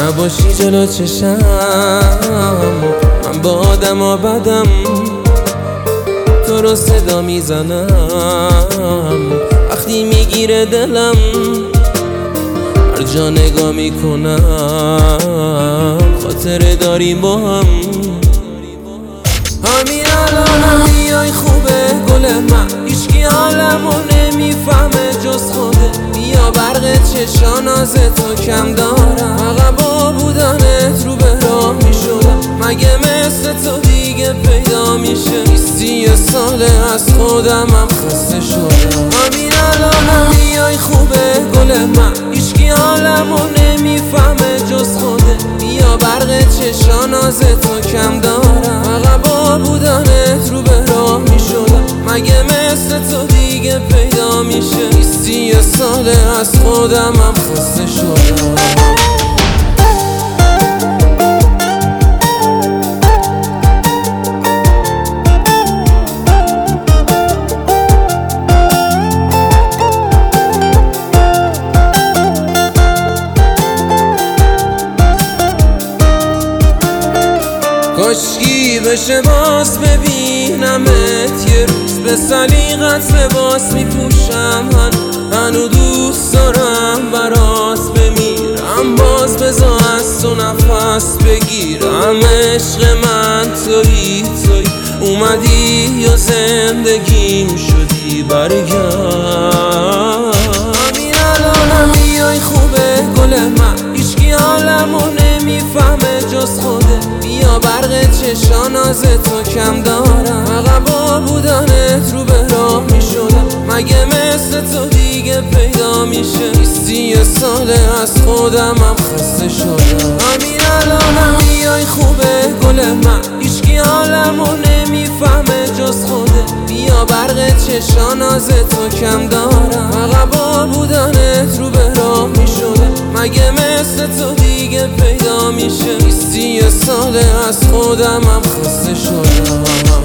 نباشی جلو چشم من با آدم ها بدم، تو رو صدا میزنم وقتی میگیره دلم، هر جا نگاه میکنم خاطره داریم با هم. همین الانم بیای خوبه گل من، هیچکی حالمو نمیفهمه جز خوده. بیا برق چشا ناز تو کم دارم، فقط با بودنت رو به راه میشدم. مگه مثل تو دیگه پیدا میشه؟ 20 ساله از خودمم خسته شدم. همین الانم بیای خوبه گل من، هیچکی حالمو نمیفهمه جز خوده. بیا برق چشا ناز تو کم دارم، فقط با بودنت رو به راه میشدم. مگه مثل تو دیگه پیدا میشه؟ 20 ساله از خودمم خسته شدم. کاشکی بشه باز ببینمت یه روز، به سلیقت لباس میپوشم، هنو دوست دارم برات بمیرم. باز بذار از تو نفس بگیرم، عشق من تویی اومدی یا زندگیم شدی برگرد. همین الانم بیای خوبه گل من، هیچکی حالمو نمیفهمه جز خوده. بیا برق چشا ناز تو کم دارم، فقط با بودنت رو به راه میشدم. مگه مثل تو دیگه پیدا میشه؟ 20 ساله از خودمم خسته شدم. همین الانم بیای خوبه گل من، هیچکی حالمو نمیفهمه جز خوده. بیا برق چشا ناز تو کم دارم، فقط با بودنت رو به راه میشدم. مگه مثل تو دیگه پیدا میشه؟ 20 ساله از خودمم خسته شدم.